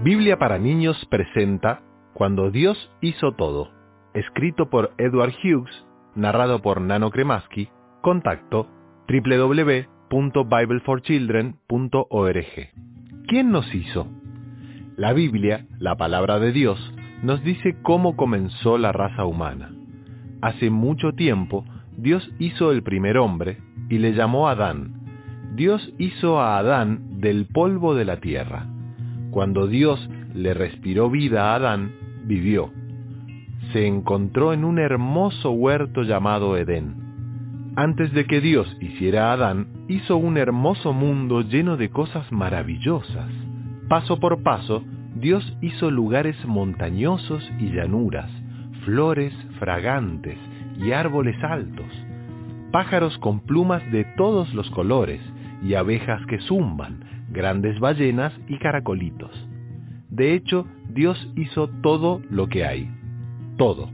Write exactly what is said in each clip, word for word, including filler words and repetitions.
Biblia para Niños presenta Cuando Dios hizo todo, escrito por Edward Hughes, narrado por Nano Kremaski. Contacto doble u doble u doble u punto bible for children punto org. ¿Quién nos hizo? La Biblia, la palabra de Dios, nos dice cómo comenzó la raza humana. Hace mucho tiempo, Dios hizo el primer hombre y le llamó Adán. Dios hizo a Adán del polvo de la tierra. Cuando Dios le respiró vida a Adán, vivió. Se encontró en un hermoso huerto llamado Edén. Antes de que Dios hiciera a Adán, hizo un hermoso mundo lleno de cosas maravillosas. Paso por paso, Dios hizo lugares montañosos y llanuras, flores fragantes y árboles altos, pájaros con plumas de todos los colores y abejas que zumban, grandes ballenas y caracolitos. De hecho, Dios hizo todo lo que hay. Todo.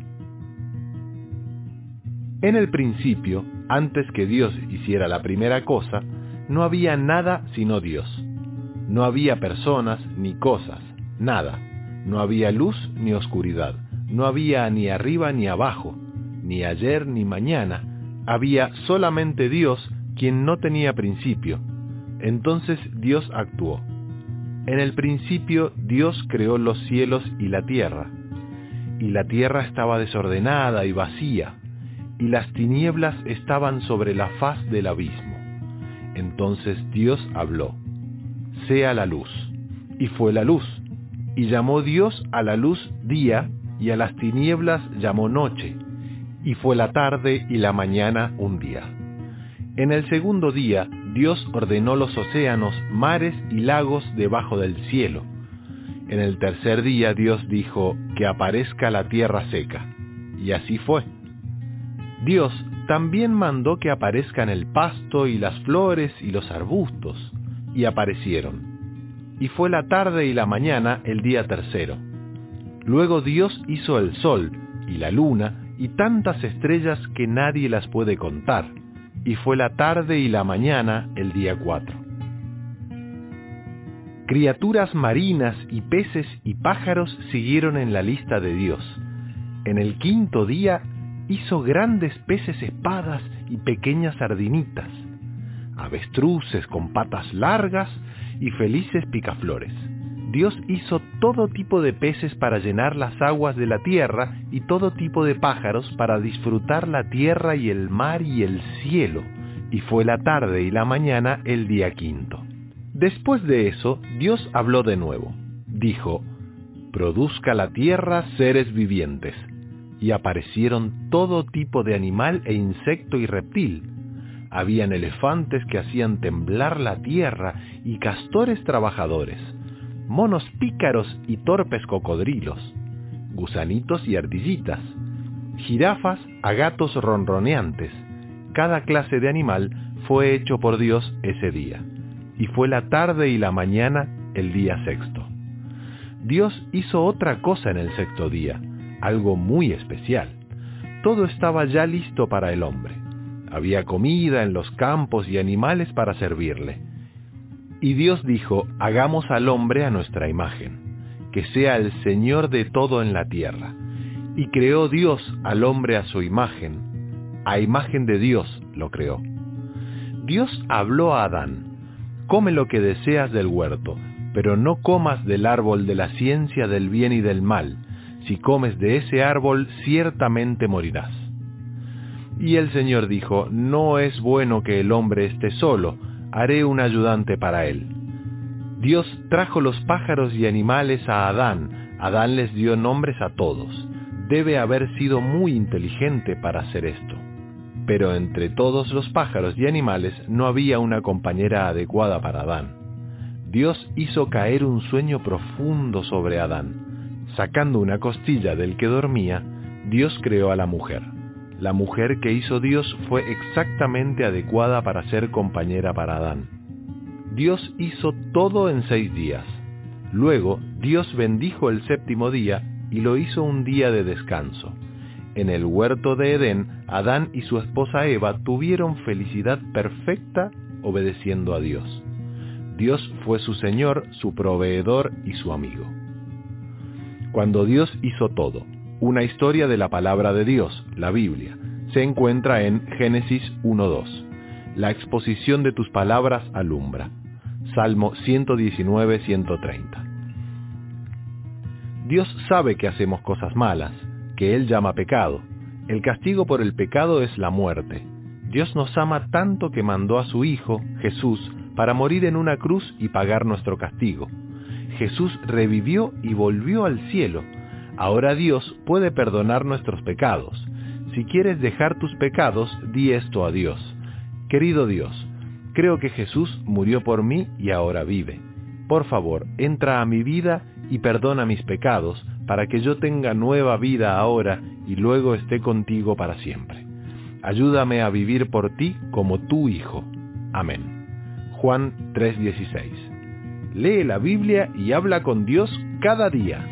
En el principio, antes que Dios hiciera la primera cosa, no había nada sino Dios. No había personas ni cosas, nada. No había luz ni oscuridad. No había ni arriba ni abajo, ni ayer ni mañana. Había solamente Dios, quien no tenía principio. Entonces Dios actuó. En el principio Dios creó los cielos y la tierra. Y la tierra estaba desordenada y vacía, y las tinieblas estaban sobre la faz del abismo. Entonces Dios habló: sea la luz. Y fue la luz. Y llamó Dios a la luz día, y a las tinieblas llamó noche. Y fue la tarde y la mañana un día. En el segundo día, Dios ordenó los océanos, mares y lagos debajo del cielo. En el tercer día Dios dijo: que aparezca la tierra seca. Y así fue. Dios también mandó que aparezcan el pasto y las flores y los arbustos, y aparecieron. Y fue la tarde y la mañana el día tercero. Luego Dios hizo el sol y la luna y tantas estrellas que nadie las puede contar. Y fue la tarde y la mañana el día cuatro. Criaturas marinas y peces y pájaros siguieron en la lista de Dios. En el quinto día hizo grandes peces espadas y pequeñas sardinitas, avestruces con patas largas y felices picaflores. Dios hizo todo tipo de peces para llenar las aguas de la tierra y todo tipo de pájaros para disfrutar la tierra y el mar y el cielo. Y fue la tarde y la mañana el día quinto. Después de eso, Dios habló de nuevo. Dijo: produzca la tierra seres vivientes. Y aparecieron todo tipo de animal e insecto y reptil. Habían elefantes que hacían temblar la tierra y castores trabajadores, monos pícaros y torpes cocodrilos, gusanitos y ardillitas, jirafas a gatos ronroneantes. Cada clase de animal fue hecho por Dios ese día. Y fue la tarde y la mañana el día sexto. Dios hizo otra cosa en el sexto día, algo muy especial. Todo estaba ya listo para el hombre. Había comida en los campos y animales para servirle. Y Dios dijo: hagamos al hombre a nuestra imagen, que sea el Señor de todo en la tierra. Y creó Dios al hombre a su imagen. A imagen de Dios lo creó. Dios habló a Adán: come lo que deseas del huerto, pero no comas del árbol de la ciencia del bien y del mal. Si comes de ese árbol, ciertamente morirás. Y el Señor dijo: no es bueno que el hombre esté solo, haré un ayudante para él. Dios trajo los pájaros y animales a Adán. Adán les dio nombres a todos. Debe haber sido muy inteligente para hacer esto. Pero entre todos los pájaros y animales no había una compañera adecuada para Adán. Dios hizo caer un sueño profundo sobre Adán. Sacando una costilla del que dormía, Dios creó a la mujer. La mujer que hizo Dios fue exactamente adecuada para ser compañera para Adán. Dios hizo todo en seis días. Luego, Dios bendijo el séptimo día y lo hizo un día de descanso. En el huerto de Edén, Adán y su esposa Eva tuvieron felicidad perfecta obedeciendo a Dios. Dios fue su Señor, su proveedor y su amigo. Cuando Dios hizo todo, una historia de la palabra de Dios, la Biblia, se encuentra en Génesis uno dos. La exposición de tus palabras alumbra. Salmo ciento diecinueve, ciento treinta. Dios sabe que hacemos cosas malas, que Él llama pecado. El castigo por el pecado es la muerte. Dios nos ama tanto que mandó a su Hijo, Jesús, para morir en una cruz y pagar nuestro castigo. Jesús revivió y volvió al cielo. Ahora Dios puede perdonar nuestros pecados. Si quieres dejar tus pecados, di esto a Dios. Querido Dios, creo que Jesús murió por mí y ahora vive. Por favor, entra a mi vida y perdona mis pecados, para que yo tenga nueva vida ahora y luego esté contigo para siempre. Ayúdame a vivir por ti como tu Hijo. Amén. Juan tres dieciséis. Lee la Biblia y habla con Dios cada día.